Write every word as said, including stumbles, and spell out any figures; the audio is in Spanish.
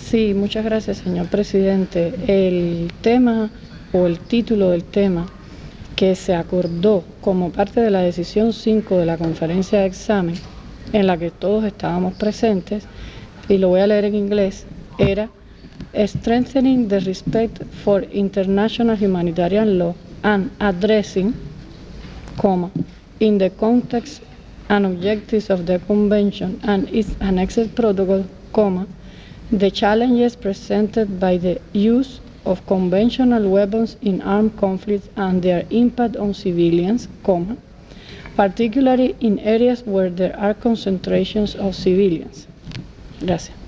Sí, muchas gracias, señor presidente. El tema o el título del tema que se acordó como parte de la decisión cinco de la conferencia de examen, en la que todos estábamos presentes, y lo voy a leer en inglés, era Strengthening the Respect for International Humanitarian Law and Addressing, comma, in the context and objectives of the Convention and its annexed protocol, comma, the challenges presented by the use of conventional weapons in armed conflicts and their impact on civilians, comma, particularly in areas where there are concentrations of civilians. Gracias.